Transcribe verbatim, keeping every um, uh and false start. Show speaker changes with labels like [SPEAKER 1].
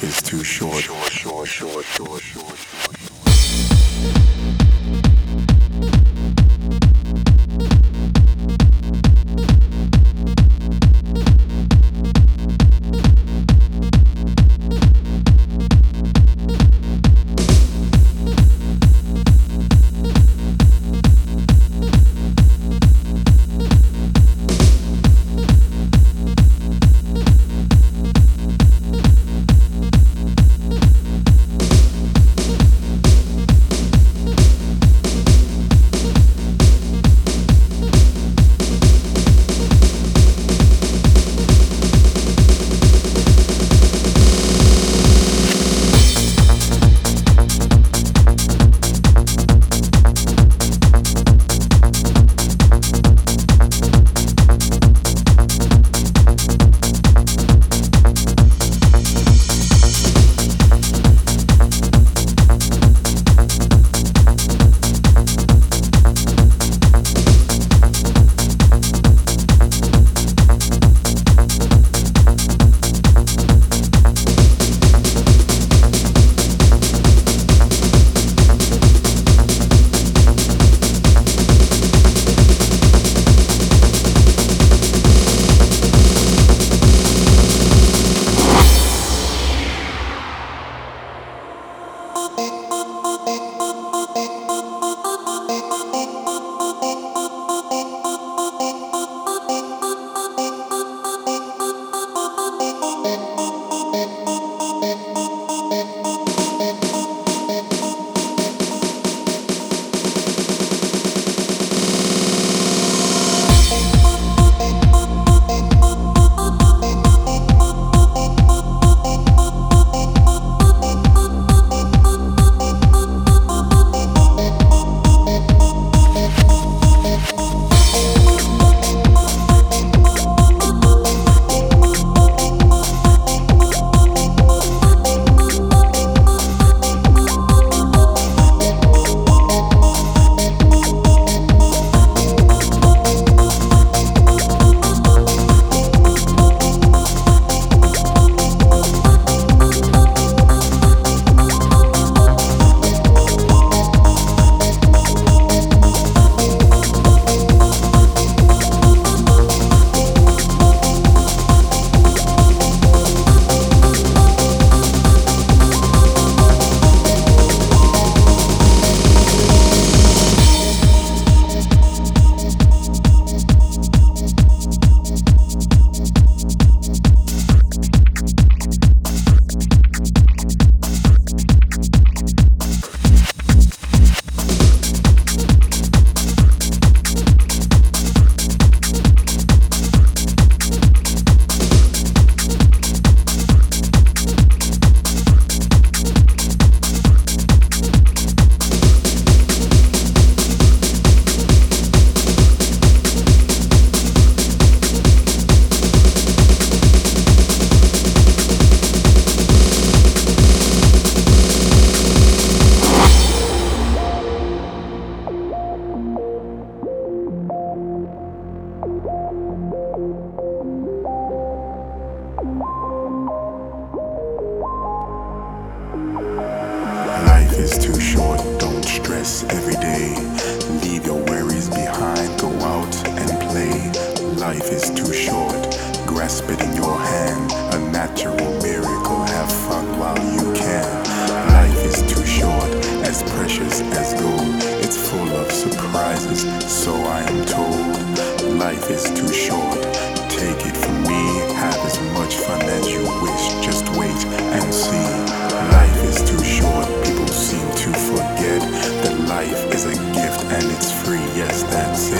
[SPEAKER 1] is too short. Short, short, short, short, short, short. Life is too short, don't stress every day. Leave your worries behind, go out and play. Life is too short, grasp it in your hand. A natural miracle, have fun while you can. Life is too short, as precious as gold. It's full of surprises, so I am told. Life is too short, take it from me. Have as much fun as you wish, just wait and see. Life is too short, people seem to forget that life is a gift and it's free, yes, that's it.